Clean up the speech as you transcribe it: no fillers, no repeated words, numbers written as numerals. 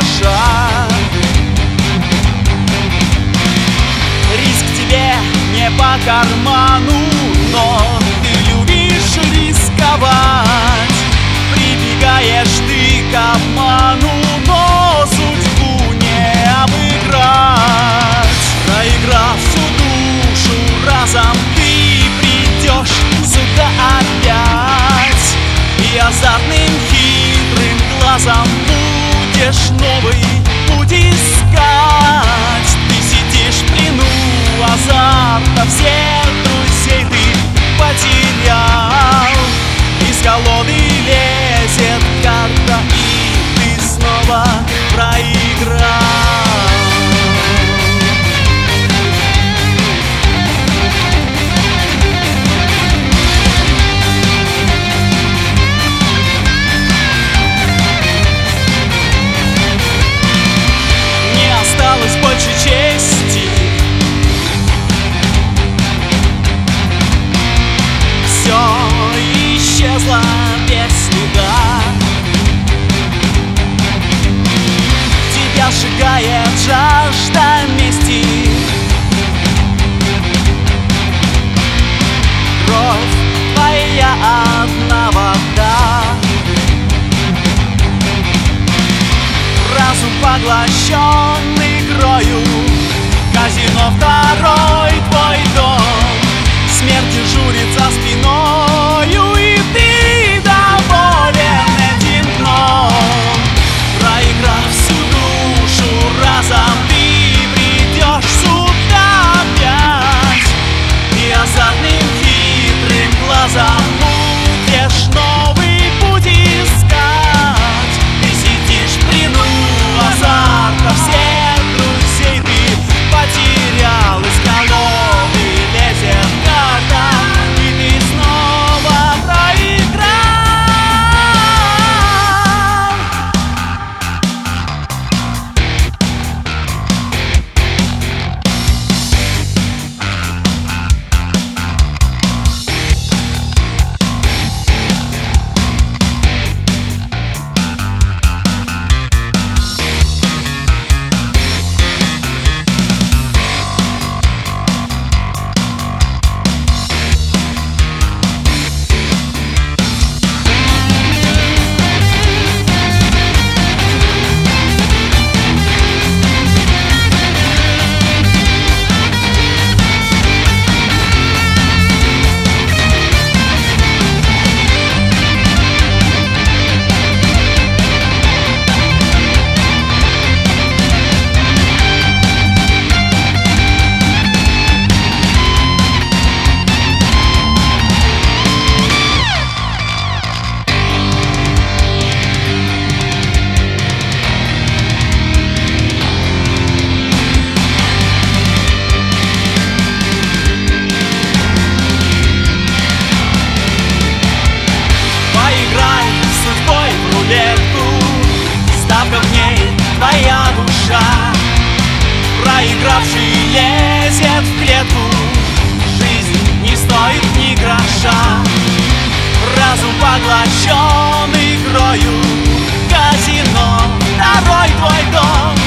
душа. Риск тебе не по карману, но ты любишь рисковать. Прибегаешь ты к обману, но судьбу не обыграть. Проиграв всю душу разом, ты придешь сюда опять, и азартным хитрым глазом будешь новый путь искать. Ты сидишь в плену азарта, всех друзей ты потерял. Из колоды лезет карта, и ты снова проиграл. Осталось больше чести, все исчезло без следа. Тебя сжигает жажда мести, кровь твоя одна вода. Разум поглощен игрою, казино второй твой дом. Смерть дежурит за спиною, и ты доволен этим дном. Проиграв всю душу разом, ты придешь сюда опять, и азартным хитрым глазом будешь новый путь искать. Ты сидишь в плену азарта, всех друзей ты потерял. Из колоды лезет карта, и ты снова проиграл. Ставка в ней твоя душа. Проигравший лезет в клетку, жизнь не стоит ни гроша. Разум поглощен игрою, казино второй твой дом.